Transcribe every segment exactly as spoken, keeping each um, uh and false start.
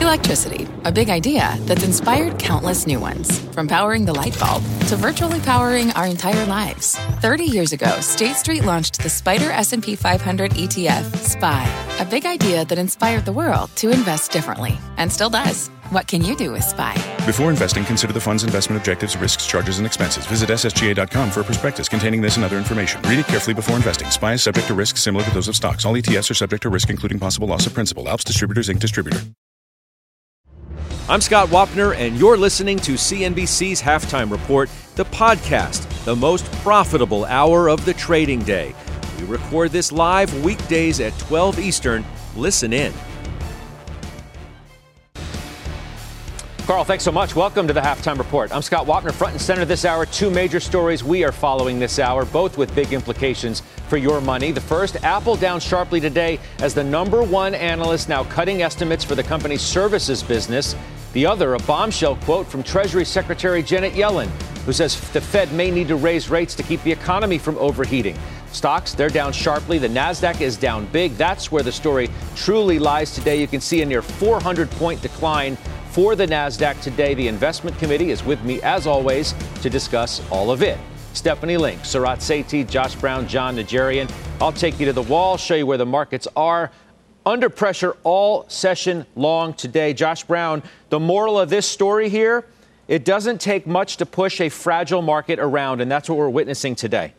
Electricity, a big idea that's inspired countless new ones. From powering the light bulb to virtually powering our entire lives. thirty years ago, State Street launched the SPDR S and P five hundred E T F, S P Y, a big idea that inspired the world to invest differently, and still does. What can you do with S P Y? Before investing, consider the fund's investment objectives, risks, charges, and expenses. Visit S S G A dot com for a prospectus containing this and other information. Read it carefully before investing. S P Y is subject to risks similar to those of stocks. All E T Fs are subject to risk, including possible loss of principal. Alps Distributors, Incorporated distributor. I'm Scott Wapner, and you're listening to C N B C's Halftime Report, the podcast, the most profitable hour of the trading day. We record this live weekdays at twelve Eastern. Listen in. Carl, thanks so much. Welcome to the Halftime Report. I'm Scott Wapner, front and center this hour. Two major stories we are following this hour, both with big implications for your money. The first, Apple down sharply today as the number one analyst now cutting estimates for the company's services business. The other, a bombshell quote from Treasury Secretary Janet Yellen, who says the Fed may need to raise rates to keep the economy from overheating. Stocks, they're down sharply. The Nasdaq is down big. That's where the story truly lies today. You can see a near four hundred point decline for the Nasdaq today. The investment committee is with me, as always, to discuss all of it. Stephanie Link, Sarat Sethi, Josh Brown, Jon Najarian. I'll take you to the wall, show you where the markets are. Under pressure all session long today. Josh Brown, the moral of this story here, it doesn't take much to push a fragile market around, and that's what we're witnessing today.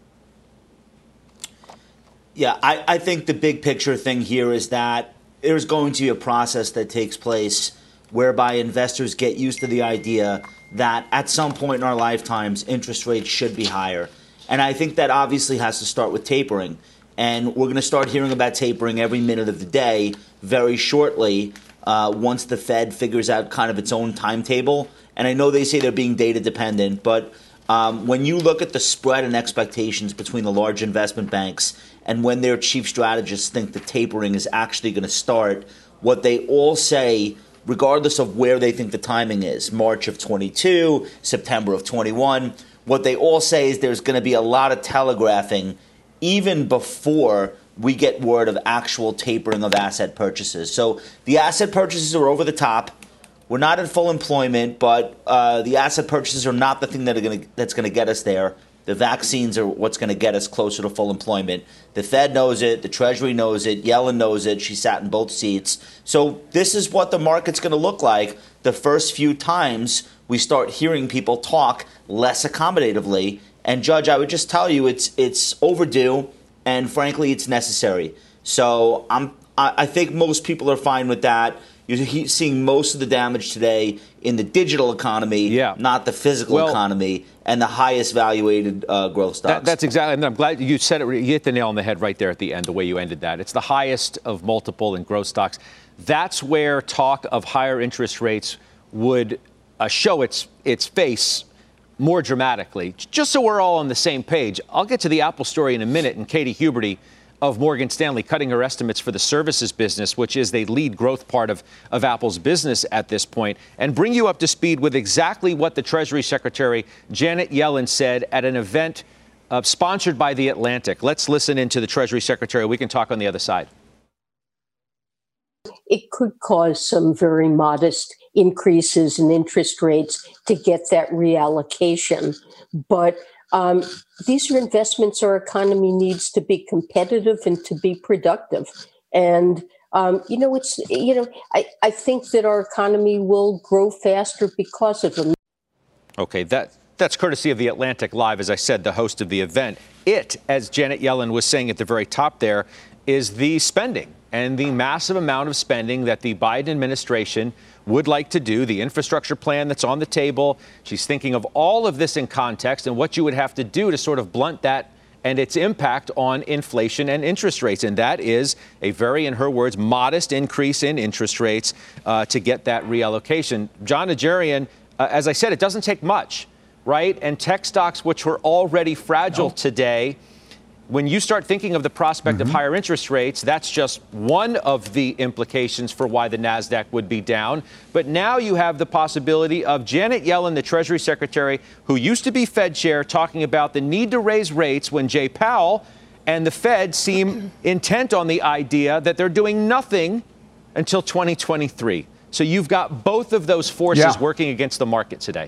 Yeah, I, I think the big picture thing here is that there's going to be a process that takes place whereby investors get used to the idea that at some point in our lifetimes, interest rates should be higher. And I think that obviously has to start with tapering. And we're going to start hearing about tapering every minute of the day very shortly uh, once the Fed figures out kind of its own timetable. And I know they say they're being data dependent, but um, when you look at the spread and expectations between the large investment banks and when their chief strategists think the tapering is actually going to start, what they all say, regardless of where they think the timing is, March of twenty-two, September of twenty-one, what they all say is there's going to be a lot of telegraphing even before we get word of actual tapering of asset purchases. So the asset purchases are over the top. We're not in full employment, but uh, the asset purchases are not the thing that are going to, that's going to get us there. The vaccines are what's going to get us closer to full employment. The Fed knows it. The Treasury knows it. Yellen knows it. She sat in both seats. So this is what the market's going to look like the first few times we start hearing people talk less accommodatively. And, Judge, I would just tell you it's it's overdue, and, frankly, it's necessary. So I'm, I, I think most people are fine with that. You're seeing most of the damage today in the digital economy, yeah. not the physical well, economy, and the highest valuated uh, growth stocks. That, that's exactly, and I'm glad you said it. You hit the nail on the head right there at the end, the way you ended that. It's the highest of multiple in growth stocks. That's where talk of higher interest rates would uh, show its its face more dramatically. Just so we're all on the same page, I'll get to the Apple story in a minute, and Katie Huberty of Morgan Stanley cutting her estimates for the services business, which is the lead growth part of, of Apple's business at this point, and bring you up to speed with exactly what the Treasury Secretary Janet Yellen said at an event uh, sponsored by The Atlantic. Let's listen into the Treasury Secretary. We can talk on the other side. It could cause some very modest increases in interest rates to get that reallocation. But um, these are investments our economy needs to be competitive and to be productive. And, um, you know, it's, you know, I, I think that our economy will grow faster because of them. Okay, that that's courtesy of The Atlantic Live, as I said, the host of the event. It, as Janet Yellen was saying at the very top there, is the spending and the massive amount of spending that the Biden administration would like to do, the infrastructure plan that's on the table. She's thinking of all of this in context and what you would have to do to sort of blunt that and its impact on inflation and interest rates. And that is a very, in her words, modest increase in interest rates uh, to get that reallocation. Jon Najarian, uh, as I said, it doesn't take much, right? And tech stocks, which were already fragile no. today, when you start thinking of the prospect mm-hmm. of higher interest rates, that's just one of the implications for why the Nasdaq would be down. But now you have the possibility of Janet Yellen, the Treasury Secretary, who used to be Fed chair, talking about the need to raise rates when Jay Powell and the Fed seem intent on the idea that they're doing nothing until twenty twenty-three. So you've got both of those forces Yeah. working against the market today.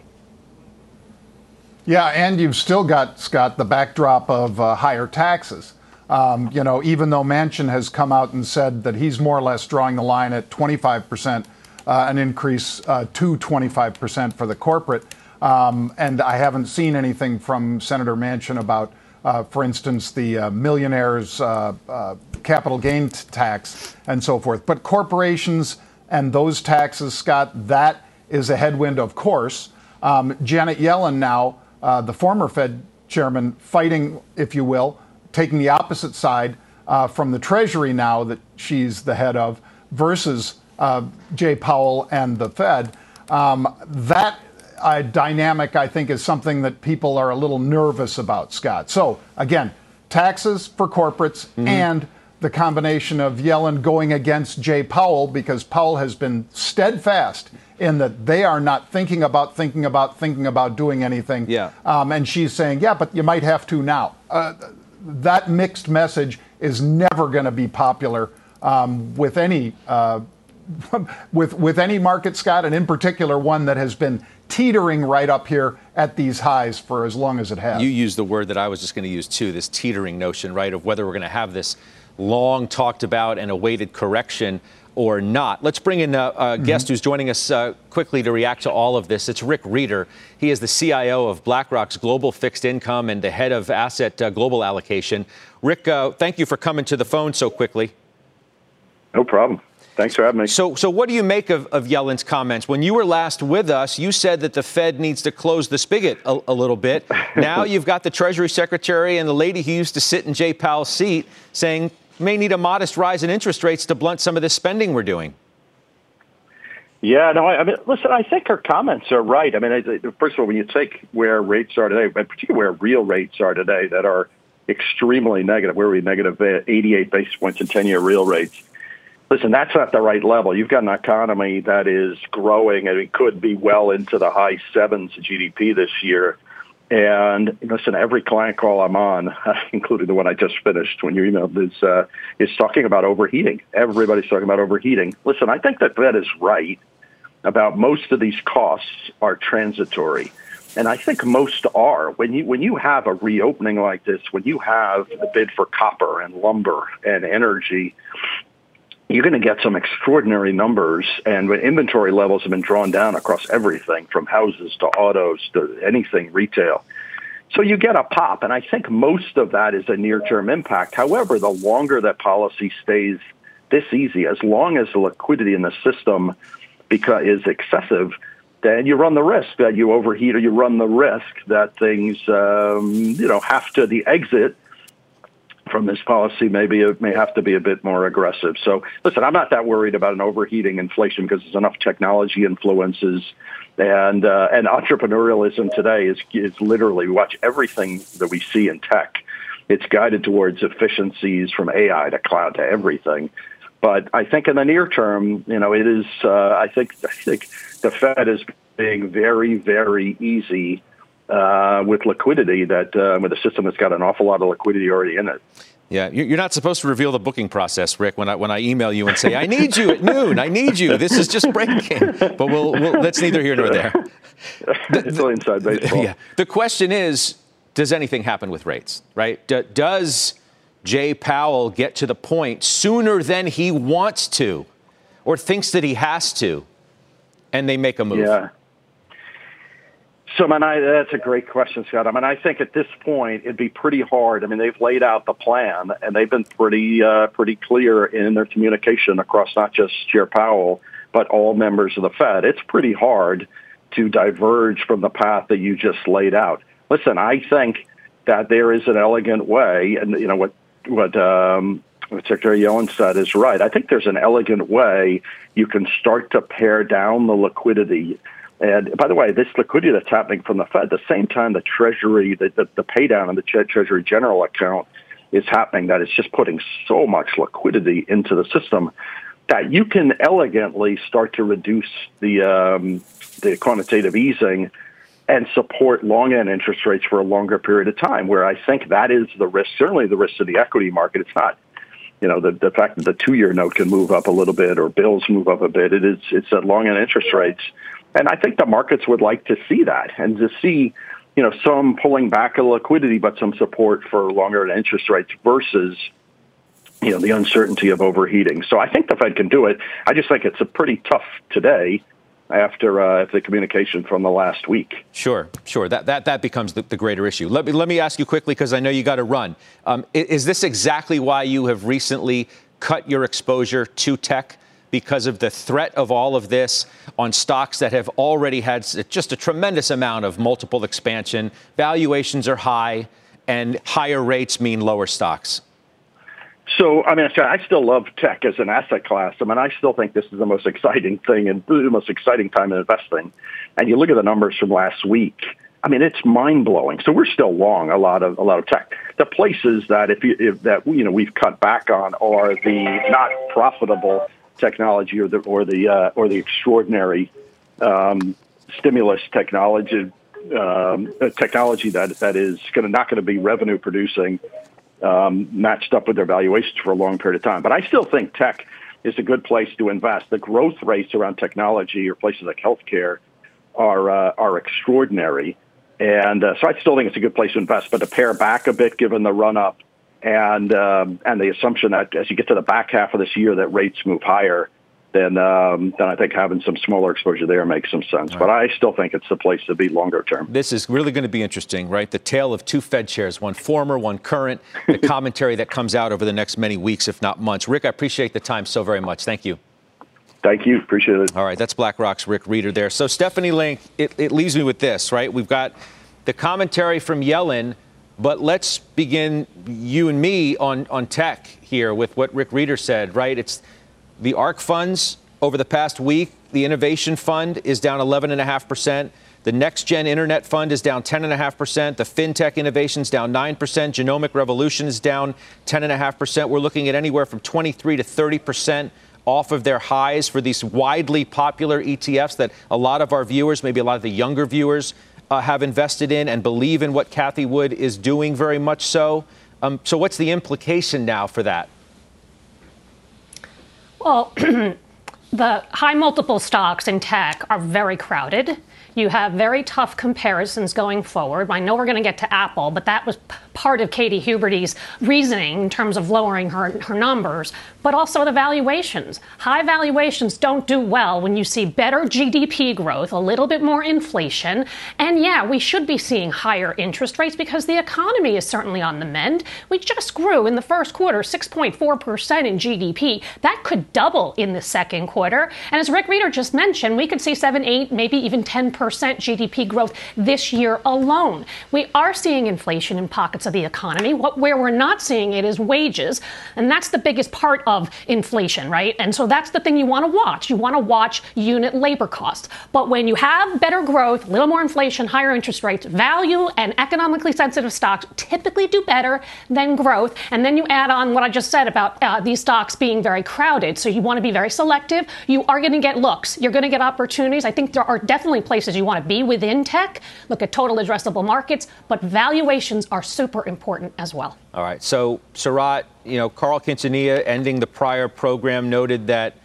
Yeah, and you've still got, Scott, the backdrop of uh, higher taxes. Um, you know, even though Manchin has come out and said that he's more or less drawing the line at twenty-five percent, uh, an increase uh, to twenty-five percent for the corporate. Um, and I haven't seen anything from Senator Manchin about, uh, for instance, the uh, millionaires' uh, uh, capital gain tax and so forth. But corporations and those taxes, Scott, that is a headwind, of course. Um, Janet Yellen now, uh, the former Fed chairman, fighting, if you will, taking the opposite side uh, from the Treasury now that she's the head of versus uh, Jay Powell and the Fed. Um, that uh, dynamic, I think, is something that people are a little nervous about, Scott. So, again, taxes for corporates mm-hmm. and the combination of Yellen going against Jay Powell, because Powell has been steadfast in that they are not thinking about, thinking about, thinking about doing anything. Yeah. Um, and she's saying, yeah, but you might have to now. Uh, that mixed message is never going to be popular um, with any uh, with with any market, Scott, and in particular one that has been teetering right up here at these highs for as long as it has. You used the word that I was just going to use too, this teetering notion, right, of whether we're going to have this long talked about and awaited correction or not. Let's bring in a, a mm-hmm. guest who's joining us uh, quickly to react to all of this. It's Rick Rieder. He is the C I O of BlackRock's Global Fixed Income and the head of Asset uh, Global Allocation. Rick, uh, thank you for coming to the phone so quickly. No problem. Thanks for having me. So, so what do you make of, of Yellen's comments? When you were last with us, you said that the Fed needs to close the spigot a, a little bit. Now you've got the Treasury Secretary and the lady who used to sit in Jay Powell's seat saying may need a modest rise in interest rates to blunt some of the spending we're doing. Yeah, no, I, I mean, listen, I think her comments are right. I mean, I, first of all, when you take where rates are today, particularly where real rates are today that are extremely negative, where we negative eighty-eight basis points in ten-year real rates, listen, that's not the right level. You've got an economy that is growing, and it could be well into the high sevens G D P this year. And listen, every client call I'm on, including the one I just finished when you emailed, is uh, is talking about overheating. Everybody's talking about overheating. Listen, I think that Fed is right about most of these costs are transitory. And I think most are. When you when you have a reopening like this, when you have the bid for copper and lumber and energy, you're going to get some extraordinary numbers. And when inventory levels have been drawn down across everything from houses to autos to anything retail. So you get a pop. And I think most of that is a near-term impact. However, the longer that policy stays this easy, as long as the liquidity in the system because is excessive, then you run the risk that you overheat, or you run the risk that things, um, you know, have to, the exit from this policy maybe it may have to be a bit more aggressive. So, listen, I'm not that worried about an overheating inflation because there's enough technology influences, and uh, and entrepreneurialism today is is literally, we watch everything that we see in tech. It's guided towards efficiencies from A I to cloud to everything. But I think in the near term, you know, it is. Uh, I think I think the Fed is being very, very easy uh, with liquidity. That uh, with a system that's got an awful lot of liquidity already in it. Yeah, you're not supposed to reveal the booking process, Rick. When I when I email you and say I need you at noon, I need you. This is just breaking. But we'll, we'll that's neither here nor there. It's all inside baseball. Yeah. The question is, does anything happen with rates? Right? D- does Jay Powell get to the point sooner than he wants to or thinks that he has to, and they make a move? Yeah. So, I mean, I, that's a great question, Scott. I mean, I think at this point it'd be pretty hard. I mean, they've laid out the plan, and they've been pretty uh, pretty clear in their communication across not just Chair Powell, but all members of the Fed. It's pretty hard to diverge from the path that you just laid out. Listen, I think that there is an elegant way, and, you know, what What, um, what Secretary Yellen said is right. I think there's an elegant way you can start to pare down the liquidity. And by the way, this liquidity that's happening from the Fed, at the same time the Treasury, the, the, the pay down on the Treasury General account is happening, that it's just putting so much liquidity into the system that you can elegantly start to reduce the um, the quantitative easing and support long-end interest rates for a longer period of time, where I think that is the risk, certainly the risk to the equity market. It's not, you know, the, the fact that the two-year note can move up a little bit or bills move up a bit. It is, it's at long end interest rates. And I think the markets would like to see that and to see, you know, some pulling back of liquidity, but some support for longer interest rates versus, you know, the uncertainty of overheating. So I think the Fed can do it. I just think it's a pretty tough today after uh, the communication from the last week. Sure, sure. That that that becomes the, the greater issue. Let me let me ask you quickly, because I know you got to run. Um, is, is this exactly why you have recently cut your exposure to tech? Because of the threat of all of this on stocks that have already had just a tremendous amount of multiple expansion, valuations are high, and higher rates mean lower stocks. So, I mean, I still love tech as an asset class. I mean, I still think this is the most exciting thing and the most exciting time in investing. And you look at the numbers from last week. I mean, it's mind blowing. So we're still long a lot of a lot of tech. The places that if you if that you know we've cut back on are the not profitable technology or the or the uh, or the extraordinary um, stimulus technology um, technology that that is going to not going to be revenue producing. Um, matched up with their valuations for a long period of time. But I still think tech is a good place to invest. The growth rates around technology or places like healthcare are uh, are extraordinary. And uh, so I still think it's a good place to invest. But to pare back a bit given the run-up and um, and the assumption that as you get to the back half of this year that rates move higher, then um, then I think having some smaller exposure there makes some sense. Right. But I still think it's the place to be longer term. This is really going to be interesting, right? The tale of two Fed chairs, one former, one current, the commentary that comes out over the next many weeks, if not months. Rick, I appreciate the time so very much. Thank you. Thank you. Appreciate it. All right. That's BlackRock's Rick Rieder there. So, Stephanie Link, it, it leaves me with this, right? We've got the commentary from Yellen, but let's begin you and me on, on tech here with what Rick Rieder said, right? It's the ARK funds over the past week. The Innovation Fund is down eleven point five percent. The Next Gen Internet Fund is down ten point five percent. The FinTech Innovations down nine percent. Genomic Revolution is down ten point five percent. We're looking at anywhere from twenty-three to thirty percent off of their highs for these widely popular E T Fs that a lot of our viewers, maybe a lot of the younger viewers, uh, have invested in and believe in what Cathie Wood is doing very much so. Um, so what's the implication now for that? Well, the high multiple stocks in tech are very crowded. You have very tough comparisons going forward. I know we're going to get to Apple, but that was p- part of Katie Huberty's reasoning in terms of lowering her, her numbers, but also the valuations. High valuations don't do well when you see better G D P growth, a little bit more inflation. And yeah, we should be seeing higher interest rates because the economy is certainly on the mend. We just grew in the first quarter six point four percent in G D P. That could double in the second quarter. And as Rick Rieder just mentioned, we could see seven, eight, maybe even ten percent G D P growth this year alone. We are seeing inflation in pockets of the economy. What, where we're not seeing it is wages. And that's the biggest part of inflation, right? And so that's the thing you want to watch. You want to watch unit labor costs. But when you have better growth, a little more inflation, higher interest rates, value and economically sensitive stocks typically do better than growth. And then you add on what I just said about uh, these stocks being very crowded. So you want to be very selective. You are going to get looks. You're going to get opportunities. I think there are definitely places you want to be within tech. Look at total addressable markets, but valuations are super important as well. All right. So, Sarat, you know, Carl Quintanilla, ending the prior program, noted that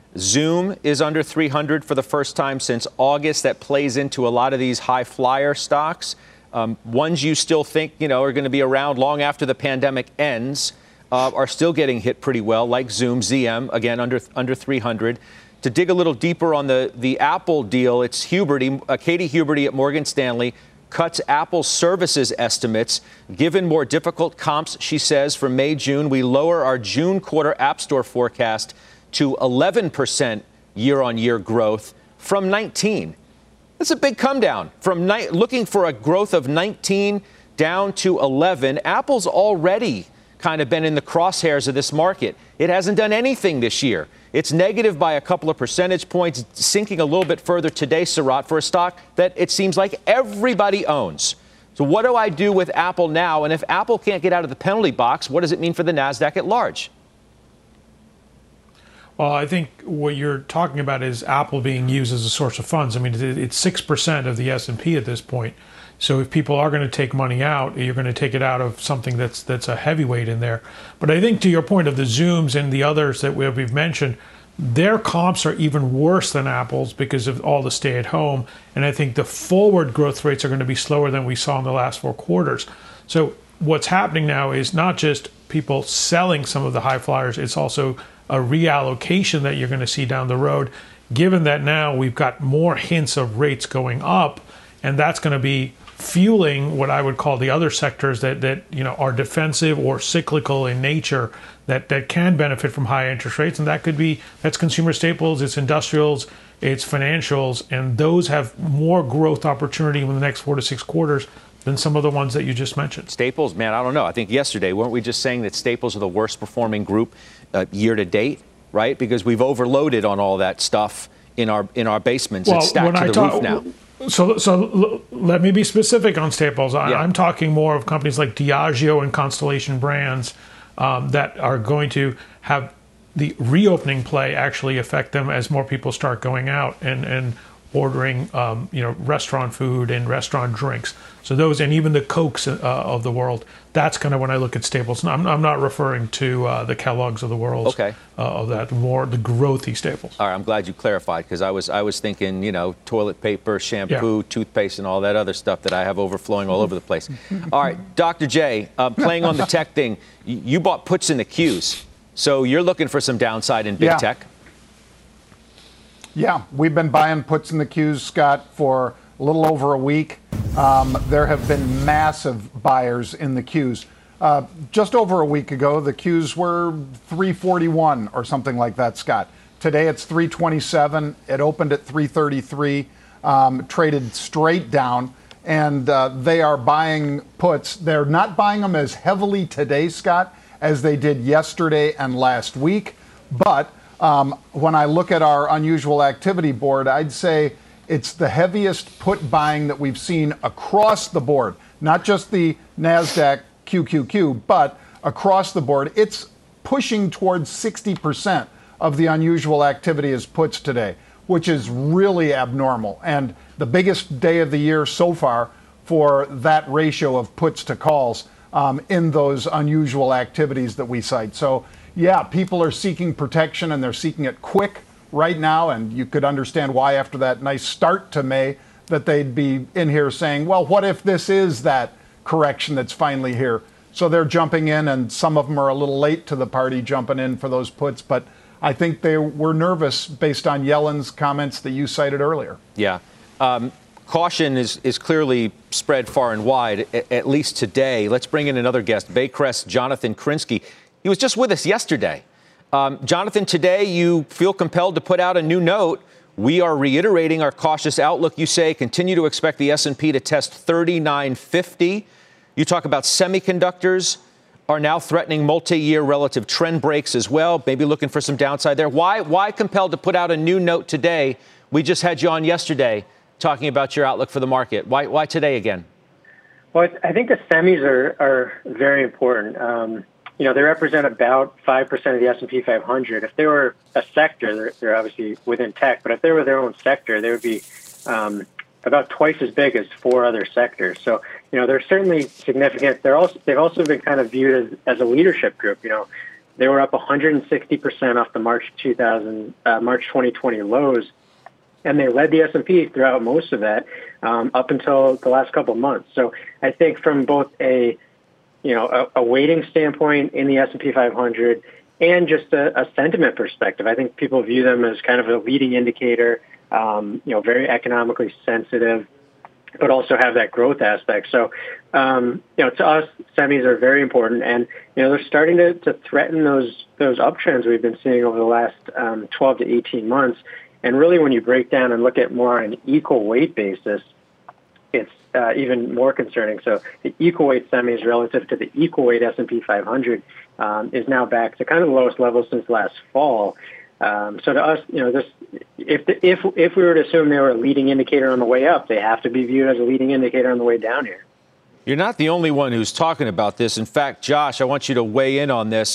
Zoom is under three hundred for the first time since August. That plays into a lot of these high flyer stocks. Um, ones you still think, you know, are going to be around long after the pandemic ends, uh, are still getting hit pretty well, like Zoom, Z M, again, under under three hundred. To dig a little deeper on the, the Apple deal, it's Huberty, uh, Katie Huberty at Morgan Stanley, cuts Apple's services estimates. Given more difficult comps, she says, for May, June, we lower our June quarter App Store forecast to eleven percent year-on-year growth from nineteen. That's a big come down. From ni- looking for a growth of nineteen down to eleven. Apple's already kind of been in the crosshairs of this market. It hasn't done anything this year. It's negative by a couple of percentage points, sinking a little bit further today, Sarat, for a stock that it seems like everybody owns. So what do I do with Apple now? And if Apple can't get out of the penalty box, what does it mean for the NASDAQ at large? Well, I think what you're talking about is Apple being used as a source of funds. I mean, it's six percent of the S and P at this point. So if people are going to take money out, you're going to take it out of something that's that's a heavyweight in there. But I think to your point of the Zooms and the others that we've mentioned, their comps are even worse than Apple's because of all the stay at home. And I think the forward growth rates are going to be slower than we saw in the last four quarters. So what's happening now is not just people selling some of the high flyers, it's also a reallocation that you're going to see down the road, given that now we've got more hints of rates going up, and that's going to be fueling what I would call the other sectors that, that you know are defensive or cyclical in nature that, that can benefit from high interest rates. And that could be, that's consumer staples, it's industrials, it's financials, and those have more growth opportunity in the next four to six quarters than some of the ones that you just mentioned. Staples, man, I don't know. I think yesterday, weren't we just saying that staples are the worst performing group uh, year to date, right? Because we've overloaded on all that stuff in our in our basements. Well, it's stacked to the talk, roof now. So, so l- let me be specific on staples. I, Yeah. I'm talking more of companies like Diageo and Constellation Brands um, that are going to have the reopening play actually affect them as more people start going out and, and ordering, um, you know, restaurant food and restaurant drinks. So those, and even the Cokes uh, of the world, that's kind of when I look at staples. I'm, I'm not referring to uh, the Kellogg's of the world. Okay. Uh, of that, more the growthy staples. All right, I'm glad you clarified, because I was I was thinking, you know, toilet paper, shampoo, Yeah. toothpaste, and all that other stuff that I have overflowing all over the place. All right, Doctor J, uh, playing on the tech thing, y- you bought puts in the Qs, so you're looking for some downside in big Yeah. tech. Yeah, we've been buying puts in the Qs, Scott, for a little over a week. Um, there have been massive buyers in the Qs. Uh, just over a week ago, the Qs were three forty-one or something like that, Scott. Today it's three twenty-seven. It opened at three thirty-three, um, traded straight down, and uh, they are buying puts. They're not buying them as heavily today, Scott, as they did yesterday and last week, but Um, when I look at our unusual activity board, I'd say it's the heaviest put buying that we've seen across the board, not just the NASDAQ Q Q Q, but across the board. It's pushing towards sixty percent of the unusual activity is puts today, which is really abnormal. And the biggest day of the year so far for that ratio of puts to calls um, in those unusual activities that we cite. So yeah, people are seeking protection, and they're seeking it quick right now. And you could understand why, after that nice start to May, that they'd be in here saying, well, what if this is that correction that's finally here? So they're jumping in, and some of them are a little late to the party jumping in for those puts. But I think they were nervous based on Yellen's comments that you cited earlier. Yeah. Um, caution is, is clearly spread far and wide, at, at least today. Let's bring in another guest, Baycrest Jonathan Krinsky. He was just with us yesterday. Um, Jonathan, today you feel compelled to put out a new note. We are reiterating our cautious outlook. You say continue to expect the S and P to test thirty-nine fifty. You talk about semiconductors are now threatening multi-year relative trend breaks as well, maybe looking for some downside there. Why, why compelled to put out a new note today? We just had you on yesterday talking about your outlook for the market. Why, why today again? Well, I think the semis are, are very important. Um, You know, they represent about five percent of the S and P five hundred. If they were a sector, they're, they're obviously within tech, but if they were their own sector, they would be um, about twice as big as four other sectors. So, you know, they're certainly significant. They're also, they've also been kind of viewed as, as a leadership group. You know, they were up one hundred sixty percent off the March two thousand, uh, March twenty twenty lows, and they led the S and P throughout most of that um, up until the last couple of months. So I think from both a you know, a, a weighting standpoint in the S and P five hundred and just a, a sentiment perspective. I think people view them as kind of a leading indicator, um, you know, very economically sensitive, but also have that growth aspect. So, um, you know, to us, semis are very important, and, you know, they're starting to, to threaten those those uptrends we've been seeing over the last um, twelve to eighteen months. And really, when you break down and look at more on an equal weight basis, it's uh, even more concerning. So the equal weight semis relative to the equal weight S and P five hundred um, is now back to kind of the lowest level since last fall. Um, so to us, you know, this if the, if if we were to assume they were a leading indicator on the way up, they have to be viewed as a leading indicator on the way down here. You're not the only one who's talking about this. In fact, Josh, I want you to weigh in on this.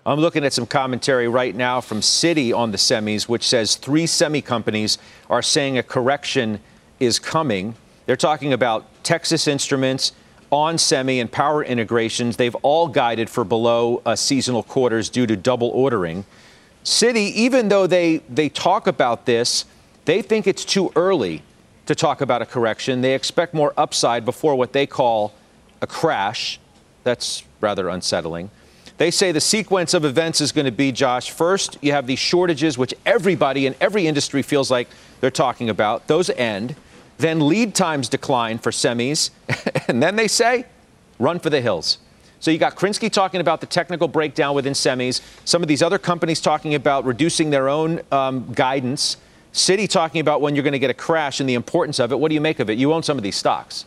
I'm looking at some commentary right now from Citi on the semis, which says three semi companies are saying a correction is coming. They're talking about Texas Instruments, On Semi, and Power Integrations. They've all guided for below uh, seasonal quarters due to double ordering. Citi, even though they, they talk about this, they think it's too early to talk about a correction. They expect more upside before what they call a crash. That's rather unsettling. They say the sequence of events is going to be, Josh, first you have these shortages, which everybody in every industry feels like they're talking about. Those end. Then lead times decline for semis. And then they say, run for the hills. So you got Krinsky talking about the technical breakdown within semis. Some of these other companies talking about reducing their own um, guidance. Citi talking about when you're going to get a crash and the importance of it. What do you make of it? You own some of these stocks.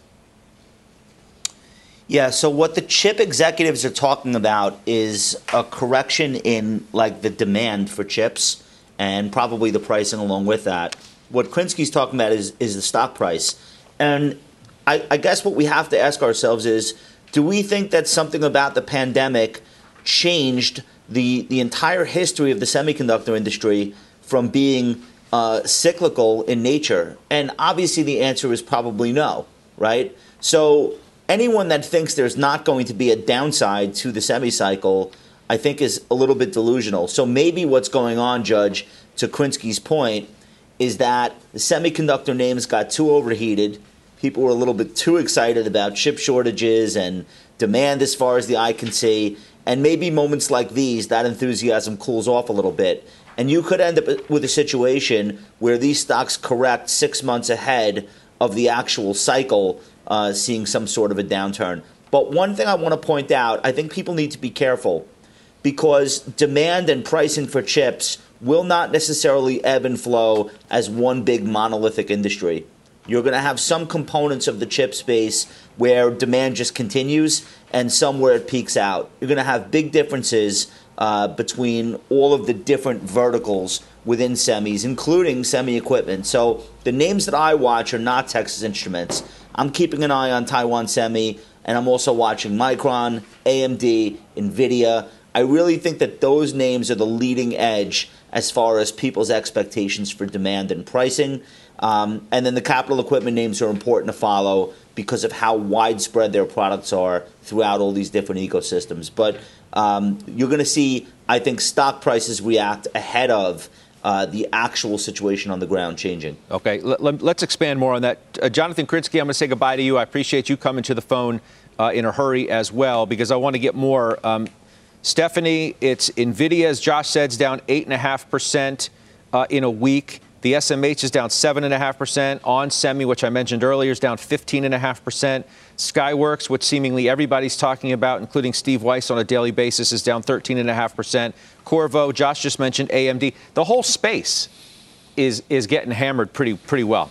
Yeah, so what the chip executives are talking about is a correction in like the demand for chips and probably the pricing along with that. What Krinsky's talking about is is the stock price. And I, I guess what we have to ask ourselves is, do we think that something about the pandemic changed the, the entire history of the semiconductor industry from being uh, cyclical in nature? And obviously the answer is probably no, right? So anyone that thinks there's not going to be a downside to the semi-cycle, I think is a little bit delusional. So maybe what's going on, Judge, to Krinsky's point, is that the semiconductor names got too overheated. People were a little bit too excited about chip shortages and demand as far as the eye can see. And maybe moments like these, that enthusiasm cools off a little bit. And you could end up with a situation where these stocks correct six months ahead of the actual cycle, Uh, seeing some sort of a downturn. But one thing I want to point out, I think people need to be careful because demand and pricing for chips will not necessarily ebb and flow as one big monolithic industry. You're going to have some components of the chip space where demand just continues and some where it peaks out. You're going to have big differences uh, between all of the different verticals within semis, including semi-equipment. So the names that I watch are not Texas Instruments. I'm keeping an eye on Taiwan Semi, and I'm also watching Micron, A M D, NVIDIA. I really think that those names are the leading edge as far as people's expectations for demand and pricing. Um, and then the capital equipment names are important to follow because of how widespread their products are throughout all these different ecosystems. But um, you're going to see, I think, stock prices react ahead of Uh, the actual situation on the ground changing. Okay, l- l- let's expand more on that. Uh, Jonathan Krinsky, I'm going to say goodbye to you. I appreciate you coming to the phone uh, in a hurry as well, because I want to get more. Um, Stephanie, it's NVIDIA, as Josh said, is down eight point five percent uh, in a week. The S M H is down seven point five percent. On Semi, which I mentioned earlier, is down fifteen point five percent. Skyworks, which seemingly everybody's talking about, including Steve Weiss on a daily basis, is down thirteen point five percent. Qorvo, Josh just mentioned A M D. The whole space is is getting hammered pretty pretty well.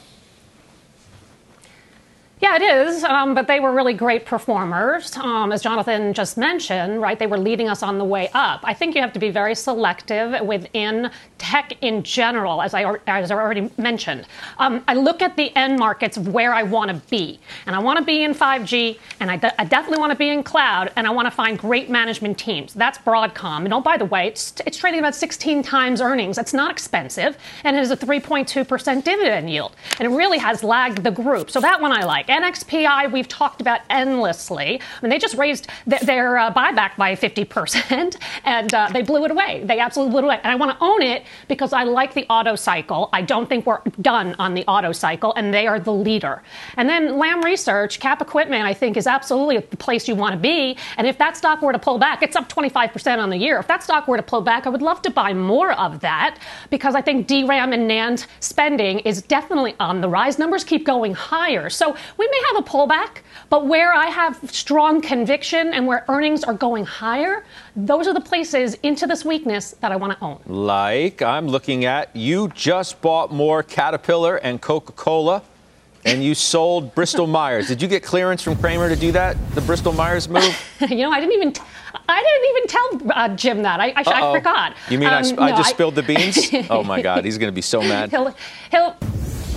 Yeah, it is, um, but they were really great performers. Um, as Jonathan just mentioned, right, they were leading us on the way up. I think you have to be very selective within tech in general, as I, as I already mentioned. Um, I look at the end markets of where I want to be, and I want to be in five G, and I, de- I definitely want to be in cloud, and I want to find great management teams. That's Broadcom. And oh, by the way, it's, it's trading about sixteen times earnings. That's not expensive, and it has a three point two percent dividend yield, and it really has lagged the group. So that one I like. N X P I, we've talked about endlessly. I mean, they just raised th- their uh, buyback by fifty percent, and uh, they blew it away. They absolutely blew it away. And I want to own it because I like the auto cycle. I don't think we're done on the auto cycle, and they are the leader. And then Lam Research, Cap Equipment, I think, is absolutely the place you want to be. And if that stock were to pull back, it's up twenty-five percent on the year. If that stock were to pull back, I would love to buy more of that because I think D RAM and NAND spending is definitely on the rise. Numbers keep going higher. So we may have a pullback, but where I have strong conviction and where earnings are going higher, those are the places into this weakness that I want to own. Like I'm looking at, you just bought more Caterpillar and Coca-Cola, and you sold Bristol Myers. Did you get clearance from Kramer to do that, the Bristol Myers move? You know, I didn't even... T- I didn't even tell uh, Jim that. I, I, I forgot. You mean um, I, I no, just I, spilled the beans? Oh, my God. He's going to be so mad. He'll... he'll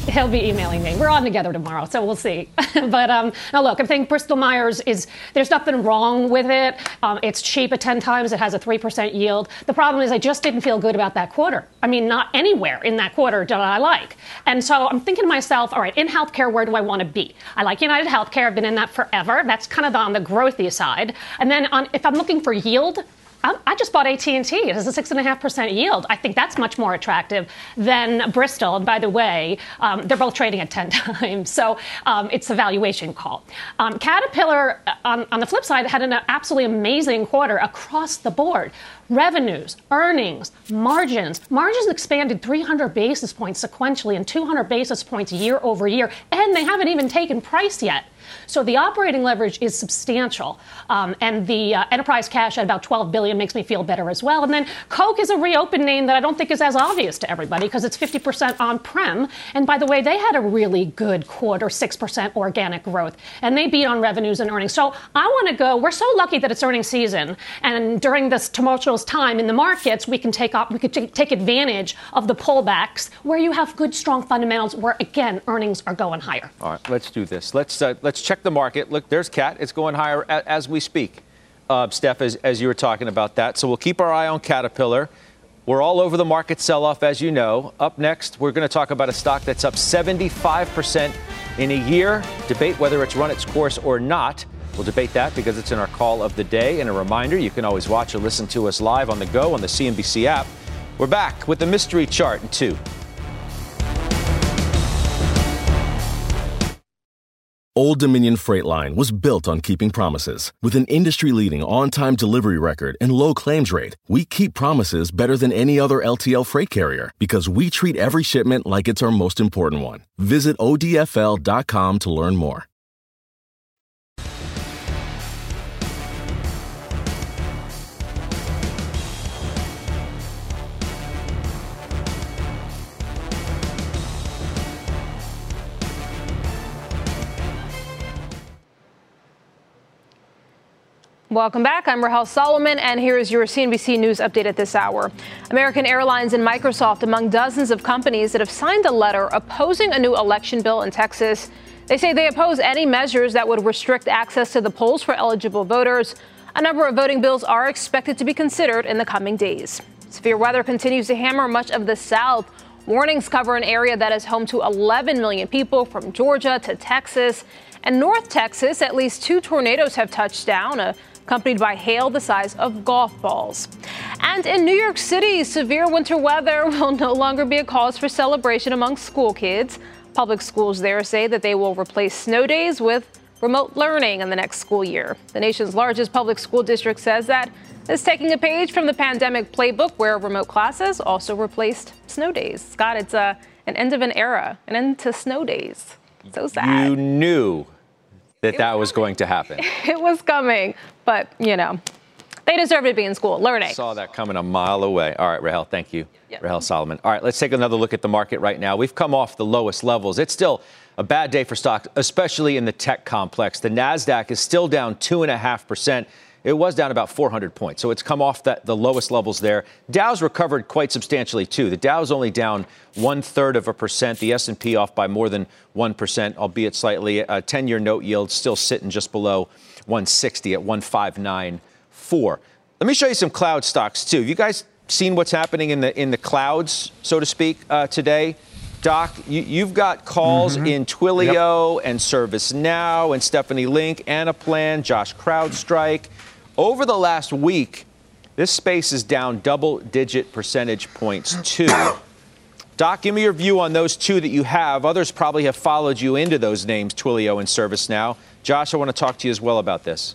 He'll be emailing me. We're on together tomorrow, so we'll see. But um, now, look, I think Bristol Myers is, there's nothing wrong with it. Um, it's cheap at ten times. It has a three percent yield. The problem is I just didn't feel good about that quarter. I mean, not anywhere in that quarter did I like. And so I'm thinking to myself, all right, in healthcare, where do I want to be? I like United Healthcare. I've been in that forever. That's kind of on the growthy side. And then on, if I'm looking for yield, I just bought A T and T. It has a six point five percent yield. I think that's much more attractive than Bristol. And by the way, um, they're both trading at ten times. So um, it's a valuation call. Um, Caterpillar, on, on the flip side, had an absolutely amazing quarter across the board. Revenues, earnings, margins. Margins expanded three hundred basis points sequentially and two hundred basis points year over year. And they haven't even taken price yet. So the operating leverage is substantial. Um, and the uh, enterprise cash at about twelve billion dollars makes me feel better as well. And then Coke is a reopened name that I don't think is as obvious to everybody because it's fifty percent on-prem. And by the way, they had a really good quarter, six percent organic growth. And they beat on revenues and earnings. So I want to go, we're so lucky that it's earnings season. And during this tumultuous time in the markets, we can take up, we could t- take advantage of the pullbacks where you have good, strong fundamentals where, again, earnings are going higher. All right, let's do this. Let's uh, let's check the market. Look, there's Cat. It's going higher a- as we speak. Uh, Steph, as, as you were talking about that. So we'll keep our eye on Caterpillar. We're all over the market sell-off, as you know. Up next, we're going to talk about a stock that's up seventy-five percent in a year. Debate whether it's run its course or not. We'll debate that because it's in our call of the day. And a reminder, you can always watch or listen to us live on the go on the C N B C app. We're back with the mystery chart in two. Old Dominion Freight Line was built on keeping promises. With an industry-leading on-time delivery record and low claims rate, we keep promises better than any other L T L freight carrier because we treat every shipment like it's our most important one. Visit O D F L dot com to learn more. Welcome back. I'm Rahel Solomon, and here is your C N B C News update at this hour. American Airlines and Microsoft among dozens of companies that have signed a letter opposing a new election bill in Texas. They say they oppose any measures that would restrict access to the polls for eligible voters. A number of voting bills are expected to be considered in the coming days. Severe weather continues to hammer much of the South. Warnings cover an area that is home to eleven million people from Georgia to Texas. And North Texas, at least two tornadoes have touched down, a accompanied by hail the size of golf balls. And in New York City, severe winter weather will no longer be a cause for celebration among school kids. Public schools there say that they will replace snow days with remote learning in the next school year. The nation's largest public school district says that it's taking a page from the pandemic playbook where remote classes also replaced snow days. Scott, it's a, an end of an era, an end to snow days. So sad. You knew that that was going to happen. It was coming, but, you know, they deserve to be in school learning. Saw that coming a mile away. All right, Rahel, thank you. Yep. Rahel Solomon. All right, let's take another look at the market right now. We've come off the lowest levels. It's still a bad day for stocks, especially in the tech complex. The NASDAQ is still down two point five percent. It was down about four hundred points, so it's come off that, the lowest levels there. Dow's recovered quite substantially, too. The Dow's only down one-third of a percent. The S and P off by more than one percent, albeit slightly. A ten-year note yield still sitting just below one sixty at one five nine four. Let me show you some cloud stocks, too. Have you guys seen what's happening in the in the clouds, so to speak, uh, today? Doc, you, you've got calls mm-hmm. in Twilio yep. and ServiceNow and Stephanie Link, Anaplan, Josh CrowdStrike. Over the last week, this space is down double-digit percentage points, too. Doc, give me your view on those two that you have. Others probably have followed you into those names, Twilio and ServiceNow. Josh, I want to talk to you as well about this.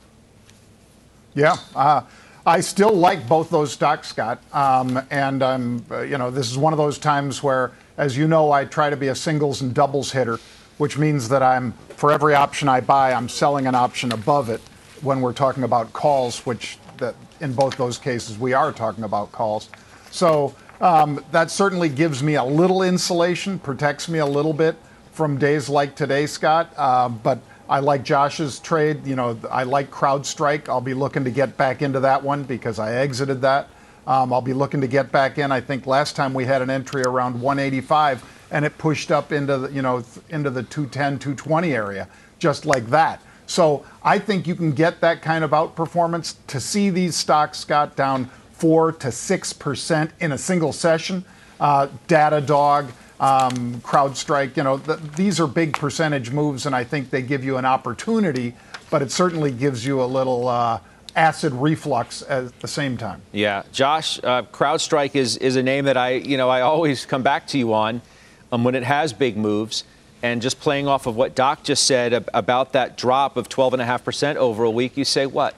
Yeah, uh, I still like both those stocks, Scott. Um, and, um, uh, you know, this is one of those times where, as you know, I try to be a singles and doubles hitter, which means that I'm, for every option I buy, I'm selling an option above it. When we're talking about calls, which that in both those cases we are talking about calls. So um, that certainly gives me a little insulation, protects me a little bit from days like today, Scott. Uh, but I like Josh's trade. You know, I like CrowdStrike. I'll be looking to get back into that one because I exited that. Um, I'll be looking to get back in. I think last time we had an entry around one eighty-five, and it pushed up into the, you know, into the two ten, two twenty area, just like that. So I think you can get that kind of outperformance. To see these stocks, Scott, down four to six percent in a single session. Uh, Datadog, um, CrowdStrike, you know, th- these are big percentage moves, and I think they give you an opportunity, but it certainly gives you a little uh, acid reflux at the same time. Yeah, Josh, uh, CrowdStrike is is a name that I, you know, I always come back to you on um, when it has big moves. And just playing off of what Doc just said ab- about that drop of twelve point five percent over a week, you say what?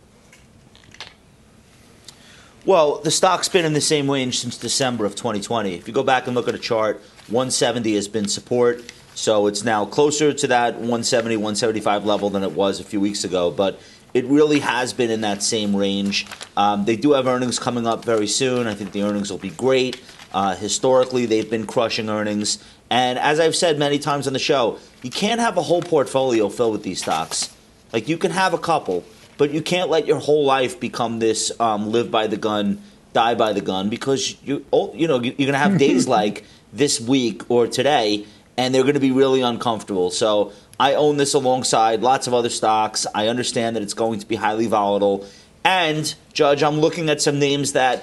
Well, the stock's been in the same range since December of twenty twenty. If you go back and look at a chart, one seventy has been support. So it's now closer to that one seventy, one seventy-five level than it was a few weeks ago. But it really has been in that same range. Um, they do have earnings coming up very soon. I think the earnings will be great. Uh, historically, they've been crushing earnings. And as I've said many times on the show, you can't have a whole portfolio filled with these stocks. Like, you can have a couple, but you can't let your whole life become this um, live by the gun, die by the gun, because you you know, you're going to have days like this week or today, and they're going to be really uncomfortable. So I own this alongside lots of other stocks. I understand that it's going to be highly volatile. And, Judge, I'm looking at some names that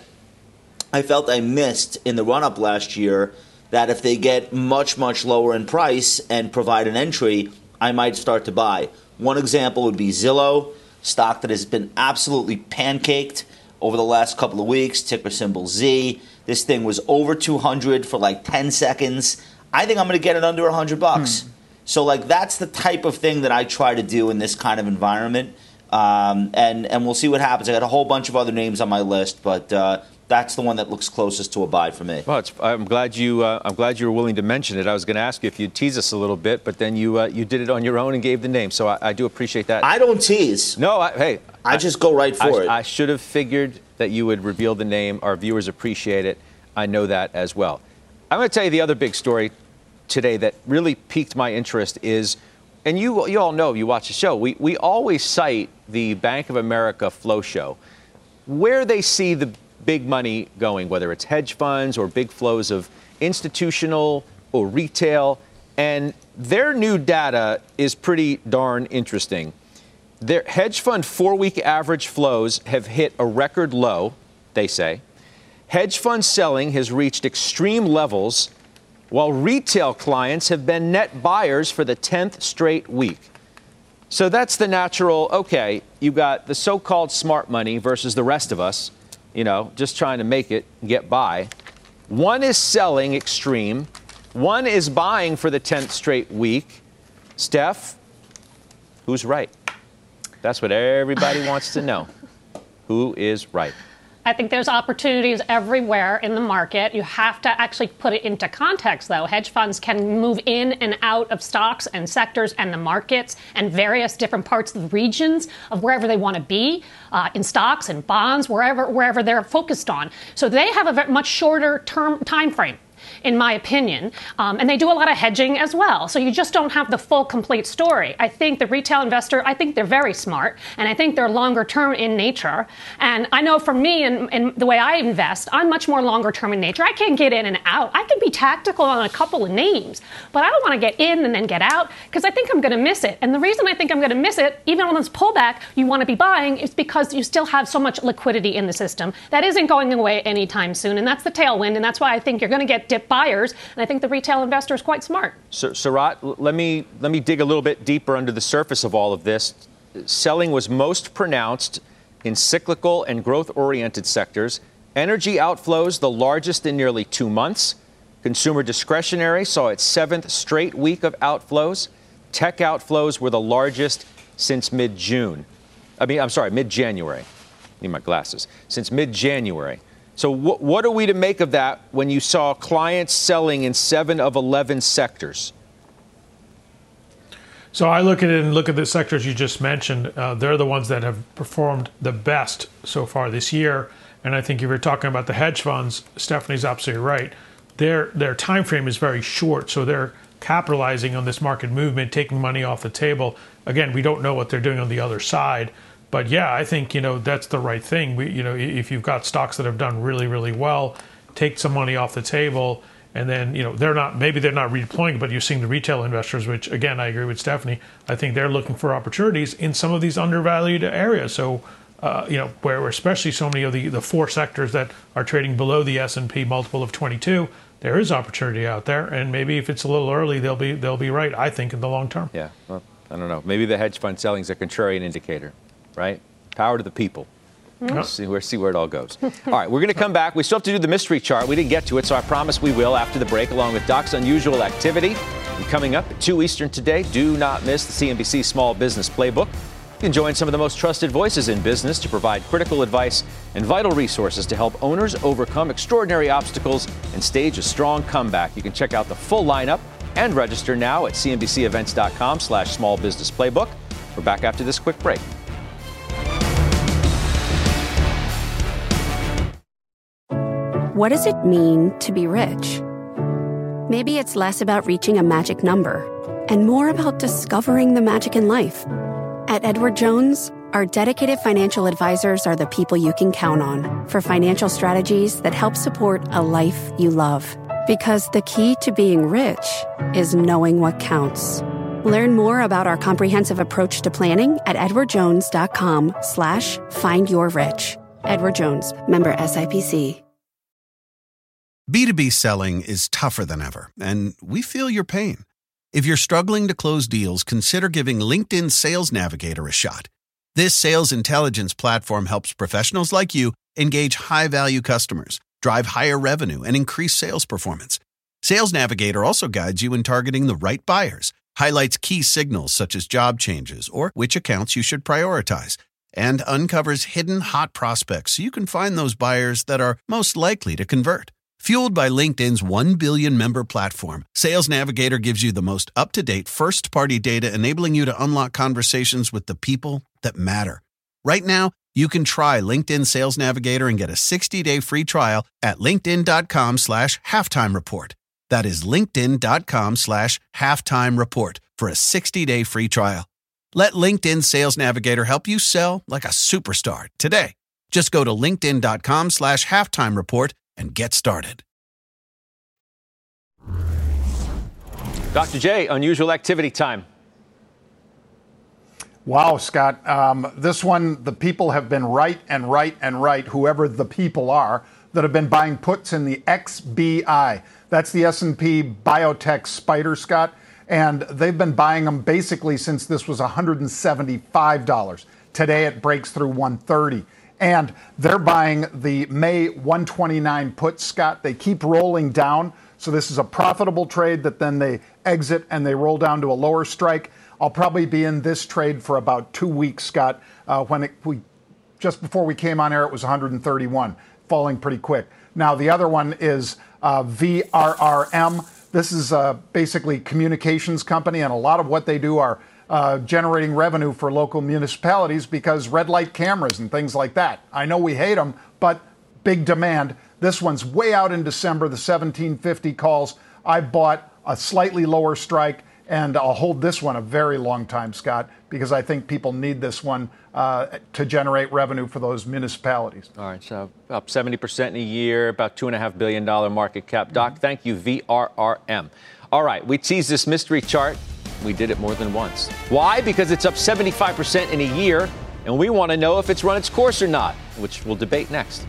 I felt I missed in the run-up last year, that if they get much, much lower in price and provide an entry, I might start to buy. One example would be Zillow, stock that has been absolutely pancaked over the last couple of weeks, ticker symbol Z. This thing was over two hundred for like ten seconds. I think I'm going to get it under one hundred bucks. Hmm. So, like, that's the type of thing that I try to do in this kind of environment. Um, and, and we'll see what happens. I got a whole bunch of other names on my list, but uh, that's the one that looks closest to a buy for me. Well, it's, I'm glad you. Uh, I'm glad you were willing to mention it. I was going to ask you if you'd tease us a little bit, but then you uh, you did it on your own and gave the name. So I, I do appreciate that. I don't tease. No, I, hey, I, I just go right for I, it. I should have figured that you would reveal the name. Our viewers appreciate it. I know that as well. I'm going to tell you the other big story today that really piqued my interest is, and you you all know, you watch the show. We we always cite the Bank of America flow show, where they see the big money going, whether it's hedge funds or big flows of institutional or retail. And their new data is pretty darn interesting. Their hedge fund four-week average flows have hit a record low, they say. Hedge fund selling has reached extreme levels, while retail clients have been net buyers for the tenth straight week. So that's the natural, okay, you've got the so-called smart money versus the rest of us, you know, just trying to make it and get by. One is selling extreme. One is buying for the tenth straight week. Steph, who's right? That's what everybody wants to know. Who is right? I think there's opportunities everywhere in the market. You have to actually put it into context, though. Hedge funds can move in and out of stocks and sectors and the markets and various different parts of the regions of wherever they want to be, uh, in stocks and bonds, wherever wherever they're focused on. So they have a very much shorter term time frame, in my opinion. Um, and they do a lot of hedging as well. So you just don't have the full, complete story. I think the retail investor, I think they're very smart, and I think they're longer term in nature. And I know for me and, and the way I invest, I'm much more longer term in nature. I can get in and out. I can be tactical on a couple of names, but I don't want to get in and then get out because I think I'm going to miss it. And the reason I think I'm going to miss it, even on this pullback, you want to be buying, is because you still have so much liquidity in the system that isn't going away anytime soon. And that's the tailwind. And that's why I think you're going to get dip buyers, and I think the retail investor is quite smart. So, Sarat, let me let me dig a little bit deeper under the surface of all of this. Selling was most pronounced in cyclical and growth-oriented sectors. Energy outflows, the largest in nearly two months. Consumer discretionary saw its seventh straight week of outflows. Tech outflows were the largest since mid-June. I mean, I'm sorry, mid-January. Need my glasses. Since mid-January. So wh- what are we to make of that when you saw clients selling in seven of eleven sectors? So I look at it and look at the sectors you just mentioned. Uh, they're the ones that have performed the best so far this year. And I think if you're talking about the hedge funds, Stephanie's absolutely right. Their their time frame is very short, so they're capitalizing on this market movement, taking money off the table. Again, we don't know what they're doing on the other side. But yeah, I think, you know, that's the right thing. We, you know, if you've got stocks that have done really, really well, take some money off the table, and then, you know, they're not, maybe they're not redeploying, but you're seeing the retail investors, which again, I agree with Stephanie. I think they're looking for opportunities in some of these undervalued areas. So, uh, you know, where especially so many of the, the four sectors that are trading below the S and P multiple of twenty-two, there is opportunity out there. And maybe if it's a little early, they'll be, they'll be right, I think, in the long term. Yeah. Well, I don't know. Maybe the hedge fund selling is a contrarian indicator. Right? Power to the people. Mm-hmm. We'll see where, see where it all goes. All right, we're going to come back. We still have to do the mystery chart. We didn't get to it, so I promise we will after the break, along with Doc's unusual activity. And coming up at two Eastern today, do not miss the C N B C Small Business Playbook. You can join some of the most trusted voices in business to provide critical advice and vital resources to help owners overcome extraordinary obstacles and stage a strong comeback. You can check out the full lineup and register now at cnbcevents.com slash small business playbook. We're back after this quick break. What does it mean to be rich? Maybe it's less about reaching a magic number and more about discovering the magic in life. At Edward Jones, our dedicated financial advisors are the people you can count on for financial strategies that help support a life you love. Because the key to being rich is knowing what counts. Learn more about our comprehensive approach to planning at edwardjones.com slash find your rich. Edward Jones, member S I P C. B two B selling is tougher than ever, and we feel your pain. If you're struggling to close deals, consider giving LinkedIn Sales Navigator a shot. This sales intelligence platform helps professionals like you engage high-value customers, drive higher revenue, and increase sales performance. Sales Navigator also guides you in targeting the right buyers, highlights key signals such as job changes or which accounts you should prioritize, and uncovers hidden hot prospects so you can find those buyers that are most likely to convert. Fueled by LinkedIn's one billion member platform, Sales Navigator gives you the most up-to-date first-party data, enabling you to unlock conversations with the people that matter. Right now, you can try LinkedIn Sales Navigator and get a sixty-day free trial at linkedin.com slash halftime report. That is linkedin.com slash halftime report for a sixty-day free trial. Let LinkedIn Sales Navigator help you sell like a superstar today. Just go to linkedin.com slash halftime report and get started. Doctor J, unusual activity time. Wow, Scott. Um, this one, the people have been right and right and right, whoever the people are, that have been buying puts in the X B I. That's the S and P Biotech Spider, Scott. And they've been buying them basically since this was one hundred seventy-five dollars. Today it breaks through one hundred thirty dollars. And they're buying the May one twenty-nine put, Scott. They keep rolling down. So this is a profitable trade that then they exit and they roll down to a lower strike. I'll probably be in this trade for about two weeks, Scott. Uh, when it, we just before we came on air, it was one hundred thirty-one, falling pretty quick. Now, the other one is uh, V R R M. This is uh, basically communications company, and a lot of what they do are Uh, generating revenue for local municipalities because red light cameras and things like that. I know we hate them, but big demand. This one's way out in December, the seventeen fifty calls. I bought a slightly lower strike, and I'll hold this one a very long time, Scott, because I think people need this one uh, to generate revenue for those municipalities. All right, so up seventy percent in a year, about two point five billion dollars market cap. Doc, thank you, V R R M. All right, we teased this mystery chart. We did it more than once. Why? Because it's up seventy-five percent in a year, and we want to know if it's run its course or not, which we'll debate next.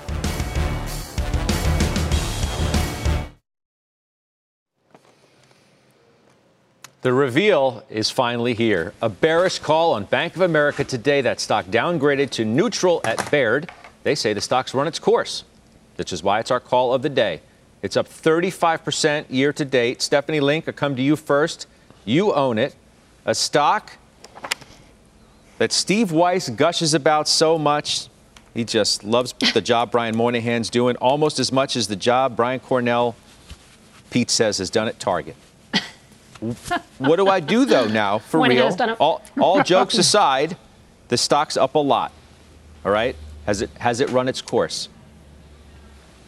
The reveal is finally here. A bearish call on Bank of America today. That stock downgraded to neutral at Baird. They say the stock's run its course, which is why it's our call of the day. It's up thirty-five percent year to date. Stephanie Link, I come to you first. You own it. A stock that Steve Weiss gushes about so much. He just loves the job Brian Moynihan's doing almost as much as the job Brian Cornell, Pete says, has done at Target. What do I do, though, now, for real? All, all jokes aside, the stock's up a lot. All right? Has it, has it run its course?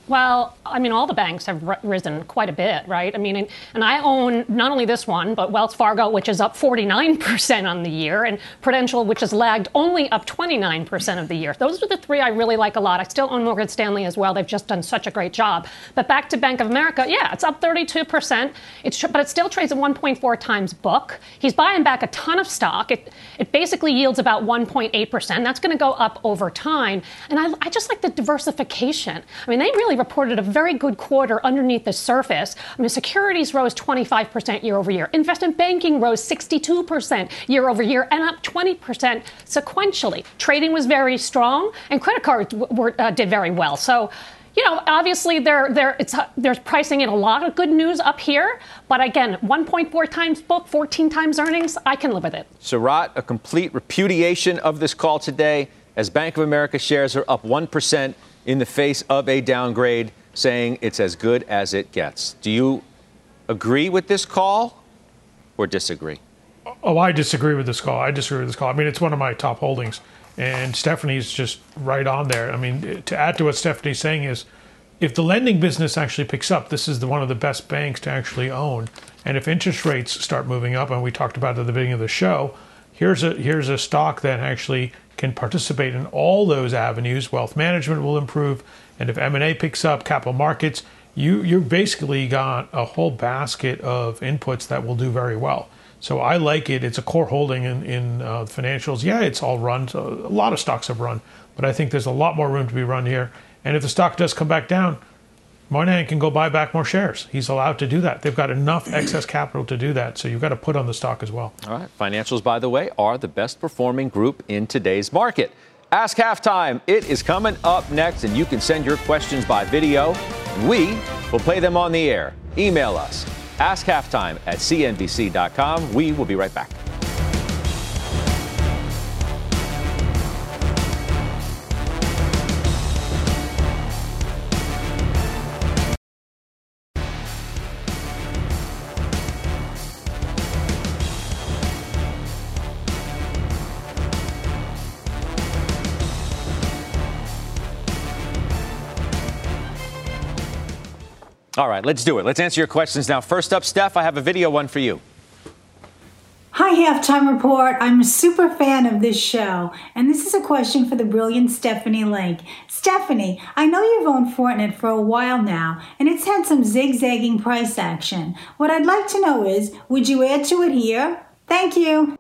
Well, I mean, all the banks have r- risen quite a bit, right? I mean, and, and I own not only this one, but Wells Fargo, which is up forty-nine percent on the year, and Prudential, which has lagged only up twenty-nine percent of the year. Those are the three I really like a lot. I still own Morgan Stanley as well. They've just done such a great job. But back to Bank of America, yeah, it's up thirty-two percent. It's tr- but it still trades at one point four times book. He's buying back a ton of stock. It it basically yields about one point eight percent. That's going to go up over time. And I, I just like the diversification. I mean, they really reported a very good quarter underneath the surface. I mean, securities rose twenty-five percent year over year. Investment banking rose sixty-two percent year over year and up twenty percent sequentially. Trading was very strong, and credit cards were, uh, did very well. So, you know, obviously they're, they're, it's, uh, they're pricing in a lot of good news up here. But again, one point four times book, fourteen times earnings, I can live with it. Sarat, a complete repudiation of this call today as Bank of America shares are up one percent in the face of a downgrade, saying it's as good as it gets. Do you agree with this call or disagree? Oh, I disagree with this call. I disagree with this call. I mean, it's one of my top holdings, and Stephanie's just right on there. I mean, to add to what Stephanie's saying is, if the lending business actually picks up, this is the, one of the best banks to actually own. And if interest rates start moving up, and we talked about it at the beginning of the show, here's a here's a stock that actually can participate in all those avenues. Wealth management will improve. And if M and A picks up, capital markets, you, you've basically got a whole basket of inputs that will do very well. So I like it. It's a core holding in, in uh, financials. Yeah, it's all run. So a lot of stocks have run. But I think there's a lot more room to be run here. And if the stock does come back down, Moynihan can go buy back more shares. He's allowed to do that. They've got enough excess capital to do that. So you've got to put on the stock as well. All right. Financials, by the way, are the best performing group in today's market. Ask Halftime. It is coming up next, and you can send your questions by video. We will play them on the air. Email us, ask halftime at C N B C dot com. We will be right back. All right, let's do it. Let's answer your questions now. First up, Steph, I have a video one for you. Hi, Halftime Report. I'm a super fan of this show, and this is a question for the brilliant Stephanie Link. Stephanie, I know you've owned Fortinet for a while now, and it's had some zigzagging price action. What I'd like to know is, would you add to it here? Thank you.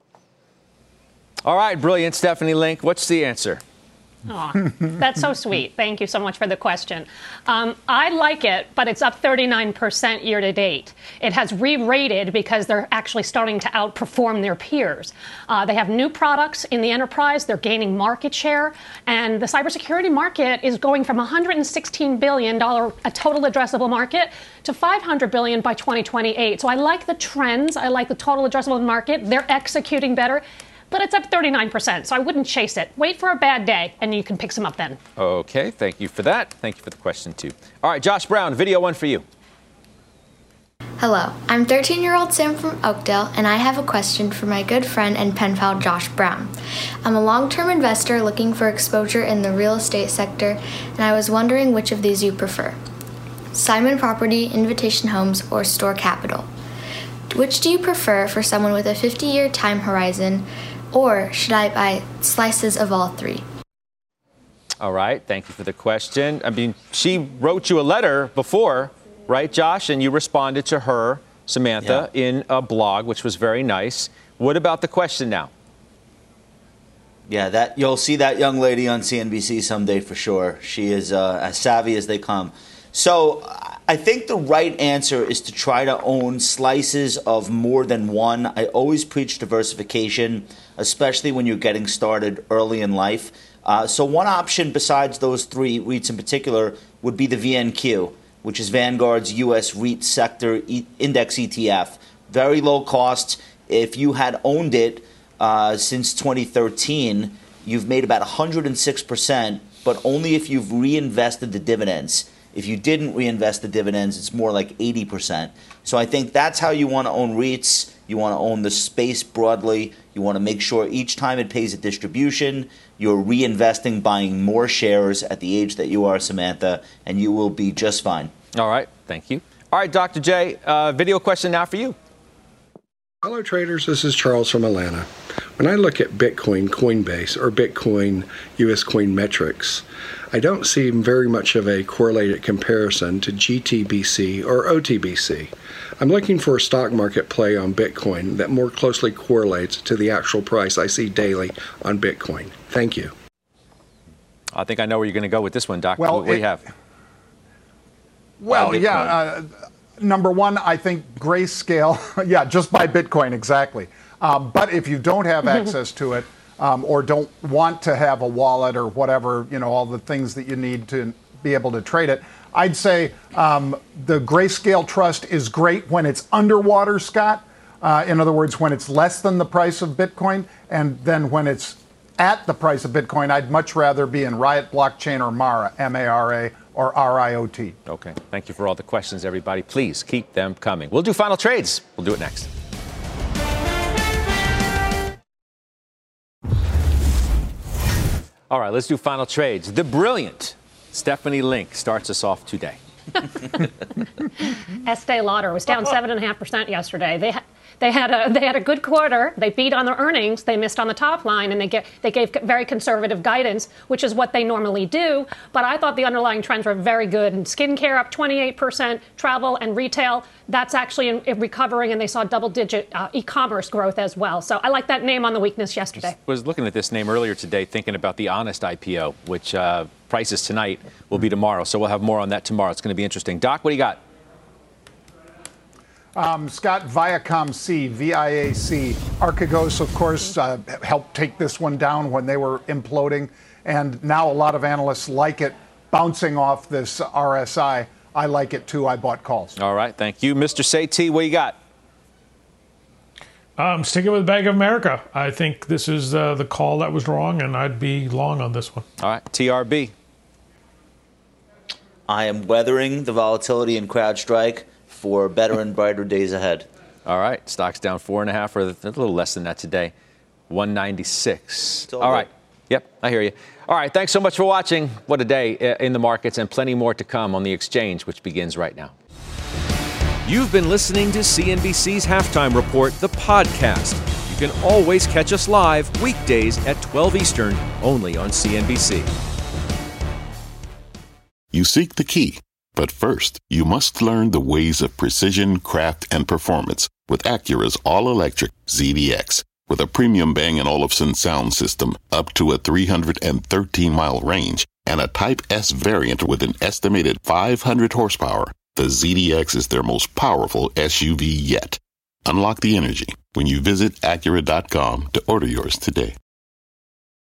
All right, brilliant Stephanie Link. What's the answer? Oh, that's so sweet. Thank you so much for the question. Um, I like it, but it's up thirty-nine percent year to date. It has re-rated because they're actually starting to outperform their peers. Uh, they have new products in the enterprise. They're gaining market share. And the cybersecurity market is going from one hundred sixteen billion dollars a total addressable market to five hundred billion dollars by twenty twenty-eight. So I like the trends. I like the total addressable market. They're executing better. But it's up thirty-nine percent, so I wouldn't chase it. Wait for a bad day, and you can pick some up then. Okay, thank you for that. Thank you for the question, too. All right, Josh Brown, video one for you. Hello, I'm thirteen-year-old Sam from Oakdale, and I have a question for my good friend and pen pal Josh Brown. I'm a long-term investor looking for exposure in the real estate sector, and I was wondering which of these you prefer. Simon Property, Invitation Homes, or Store Capital. Which do you prefer for someone with a fifty-year time horizon? Or should I buy slices of all three? All right. Thank you for the question. I mean, she wrote you a letter before, right, Josh? And you responded to her, Samantha, yeah. in a blog, which was very nice. What about the question now? Yeah, that you'll see that young lady on C N B C someday for sure. She is uh, as savvy as they come. So I think the right answer is to try to own slices of more than one. I always preach diversification, especially when you're getting started early in life. Uh, so one option besides those three REITs in particular would be the V N Q, which is Vanguard's U S REIT Sector e- Index E T F. Very low cost. If you had owned it uh, since twenty thirteen, you've made about one hundred six percent, but only if you've reinvested the dividends. If you didn't reinvest the dividends, it's more like eighty percent. So I think that's how you want to own REITs. You want to own the space broadly. You want to make sure each time it pays a distribution, you're reinvesting, buying more shares at the age that you are, Samantha, and you will be just fine. All right. Thank you. All right, Doctor J, uh, video question now for you. Hello, traders. This is Charles from Atlanta. When I look at Bitcoin Coinbase or Bitcoin U S Coin Metrics, I don't see very much of a correlated comparison to G T B C or O T B C. I'm looking for a stock market play on Bitcoin that more closely correlates to the actual price I see daily on Bitcoin. Thank you. I think I know where you're going to go with this one, Doc. Well, what do you it, have? Well, yeah. Uh, number one, I think Grayscale, yeah, just buy Bitcoin, exactly. Um, but if you don't have access to it um, or don't want to have a wallet or whatever, you know, all the things that you need to be able to trade it, I'd say um, the Grayscale Trust is great when it's underwater, Scott. Uh, in other words, when it's less than the price of Bitcoin. And then when it's at the price of Bitcoin, I'd much rather be in Riot Blockchain or Mara, M A R A, or R I O T. Okay. Thank you for all the questions, everybody. Please keep them coming. We'll do final trades. We'll do it next. All right, let's do final trades. The brilliant Stephanie Link starts us off today. Estee Lauder was down seven and a half percent yesterday. They ha- they had a they had a good quarter. They beat on their earnings. They missed on the top line, and they get they gave very conservative guidance, which is what they normally do. But I thought the underlying trends were very good. And skincare up twenty-eight percent, travel and retail that's actually in, in recovering, and they saw double-digit uh, e-commerce growth as well. So I like that name on the weakness yesterday. I was looking at this name earlier today, thinking about the Honest I P O, which uh, prices tonight will be tomorrow. So we'll have more on that tomorrow. It's going to be interesting. Doc, what do you got? Um, Scott, Viacom C, V I A C. Archegos, of course, uh, helped take this one down when they were imploding. And now a lot of analysts like it bouncing off this R S I. I like it, too. I bought calls. All right. Thank you. Mister Sethi, what you got? I'm sticking with Bank of America. I think this is uh, the call that was wrong, and I'd be long on this one. All right. T R B. I am weathering the volatility in CrowdStrike for better and brighter days ahead. All right. Stock's down four and a half, or a little less than that today. one ninety-six. all All good. right. Yep. I hear you. All right. Thanks so much for watching. What a day in the markets, and plenty more to come on the exchange, which begins right now. You've been listening to C N B C's Halftime Report, the podcast. You can always catch us live weekdays at twelve Eastern, only on C N B C. You seek the key, but first, you must learn the ways of precision, craft, and performance with Acura's all-electric Z D X. With a premium Bang and Olufsen sound system up to a three hundred thirteen mile range and a Type S variant with an estimated five hundred horsepower, the Z D X is their most powerful S U V yet. Unlock the energy when you visit Acura dot com to order yours today.